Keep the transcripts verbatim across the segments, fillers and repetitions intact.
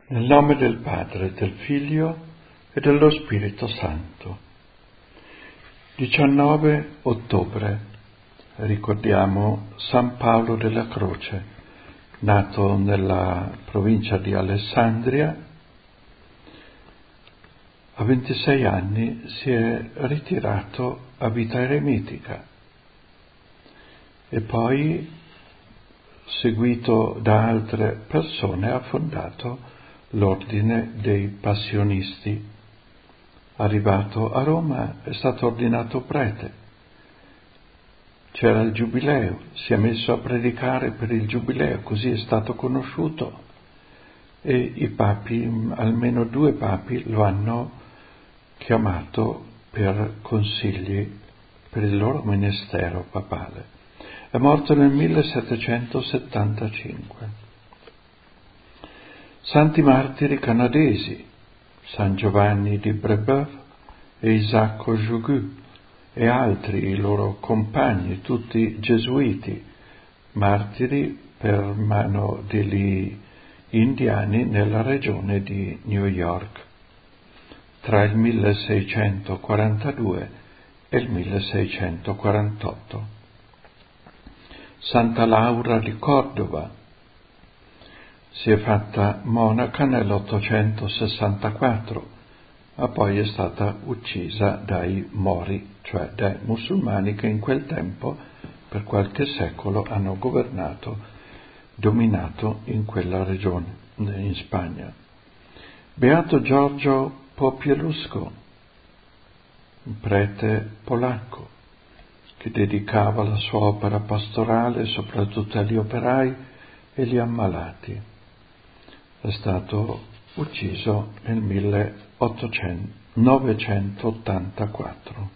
Nel nome del Padre, del Figlio e dello Spirito Santo. diciannove ottobre ricordiamo San Paolo della Croce, nato nella provincia di Alessandria. A ventisei anni si è ritirato a vita eremitica e poi, seguito da altre persone, ha fondato l'ordine dei passionisti. Arrivato a Roma è stato ordinato prete. C'era il giubileo, si è messo a predicare per il giubileo, così è stato conosciuto e i papi, almeno due papi, lo hanno chiamato per consigli per il loro ministero papale. È morto nel millesettecentosettantacinque. Santi martiri canadesi, San Giovanni di Brebeuf e Isacco Jogues e altri, i loro compagni, tutti gesuiti, martiri per mano degli indiani nella regione di New York, tra il milleseicentoquarantadue e il milleseicentoquarantotto. Santa Laura di Cordova si è fatta monaca nell'ottocentosessantaquattro, ma poi è stata uccisa dai Mori, cioè dai musulmani che in quel tempo per qualche secolo hanno governato, dominato in quella regione, in Spagna. Beato Giorgio Popielusco, un prete polacco che dedicava la sua opera pastorale soprattutto agli operai e agli ammalati. È stato ucciso nel millenovecentottantaquattro.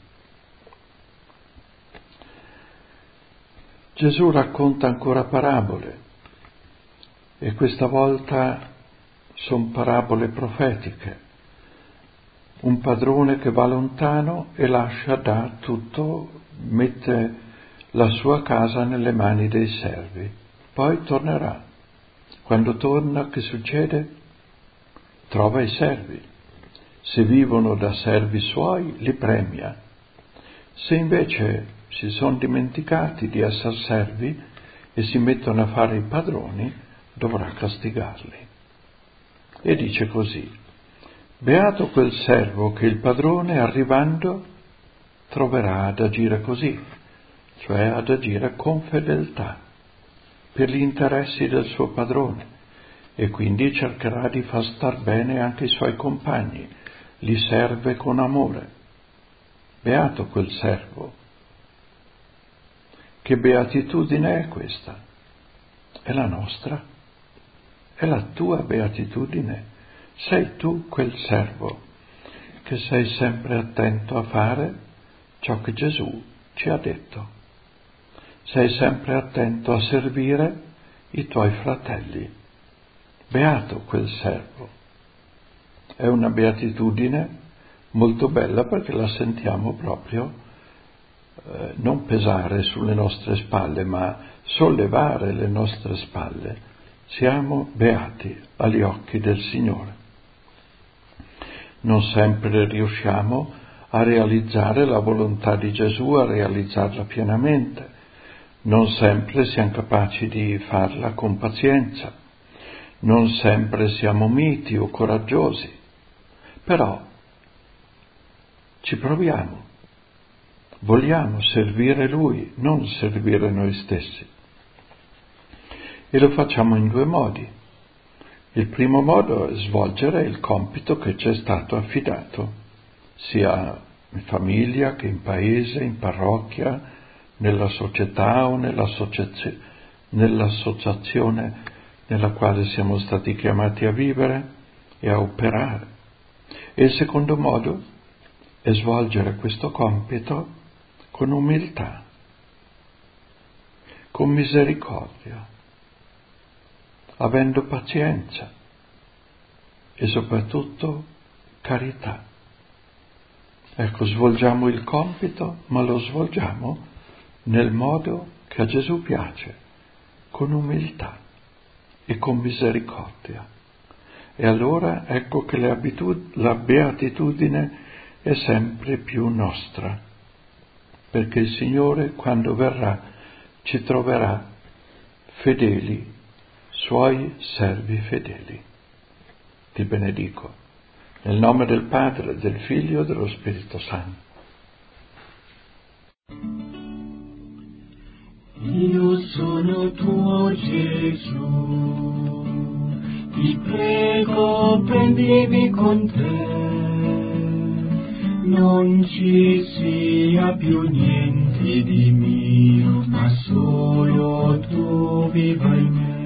Gesù racconta ancora parabole e questa volta sono parabole profetiche. Un padrone che va lontano e lascia da tutto, mette la sua casa nelle mani dei servi, poi tornerà. Quando torna, che succede? Trova i servi. Se vivono da servi suoi, li premia. Se invece si sono dimenticati di essere servi e si mettono a fare i padroni, dovrà castigarli. E dice così: beato quel servo che il padrone, arrivando, troverà ad agire così, cioè ad agire con fedeltà per gli interessi del suo padrone, e quindi cercherà di far star bene anche i suoi compagni, li serve con amore. Beato quel servo. Che beatitudine è questa? È la nostra, è la tua beatitudine. Sei tu quel servo che sei sempre attento a fare ciò che Gesù ci ha detto. Sei sempre attento a servire i tuoi fratelli. Beato quel servo. È una beatitudine molto bella perché la sentiamo proprio eh, non pesare sulle nostre spalle, ma sollevare le nostre spalle. Siamo beati agli occhi del Signore. Non sempre riusciamo a realizzare la volontà di Gesù, a realizzarla pienamente. Non sempre siamo capaci di farla con pazienza, non sempre siamo miti o coraggiosi, però ci proviamo, vogliamo servire Lui, non servire noi stessi. E lo facciamo in due modi. Il primo modo è svolgere il compito che ci è stato affidato, sia in famiglia che in paese, in parrocchia, nella società o nell'associazione nella quale siamo stati chiamati a vivere e a operare. E il secondo modo è svolgere questo compito con umiltà, con misericordia, avendo pazienza e soprattutto carità. Ecco, svolgiamo il compito, ma lo svolgiamo nel modo che a Gesù piace, con umiltà e con misericordia. E allora ecco che le abitud- la beatitudine è sempre più nostra, perché il Signore, quando verrà, ci troverà fedeli, suoi servi fedeli. Ti benedico, nel nome del Padre, del Figlio e dello Spirito Santo. Io sono tuo Gesù, ti prego prendimi con te, non ci sia più niente di mio, ma solo tu viva in me.